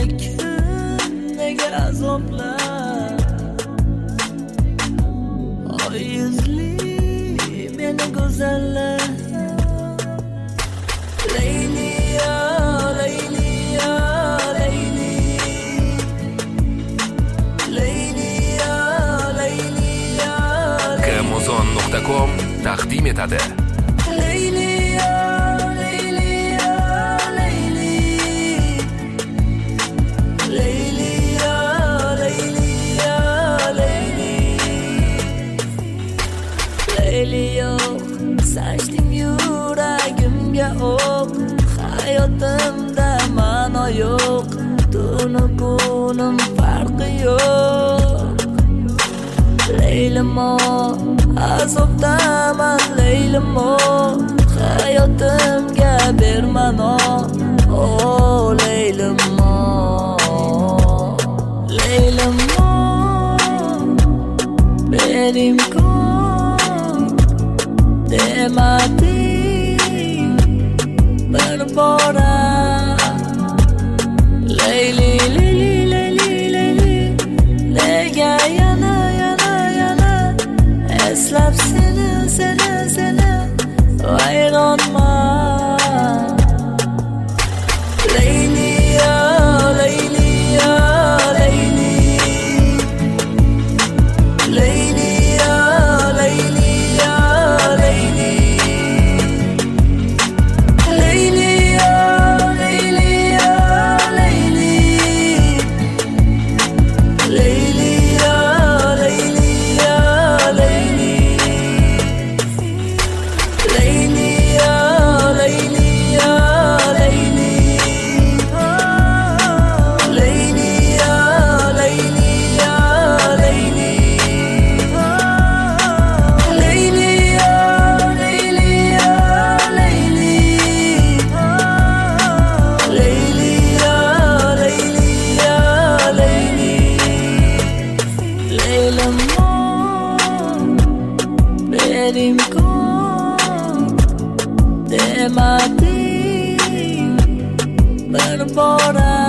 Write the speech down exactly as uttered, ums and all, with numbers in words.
kun nega azoblar oy yuzli meni go'zallar Layliya Layliya Layli Layliya Layliya Kamozon nuqta com taqdim etadi. Layliya Layliya Layli Layliya Layliya Layli Layliya sachding yuragimga o'q hayotimda ma'no yo'q tunu kunim farqi yo'q Laylimo azobdaman Laylimo hayotimga bermano oh Laylimo Laylimo berim kun demading bir bora Layli Layli Layli Layli nega yana yana yana eslab seni seni seni vayronman Layliya Layliya Layli Layliya Layliya Layli Layliya Layliya Layli Layliya Layliya Layli Layliya Layliya Layli Layliya Layliya Layli Layliya Layliya Layli Layliya Layliya Layli Laylimo berim kun demading bir bora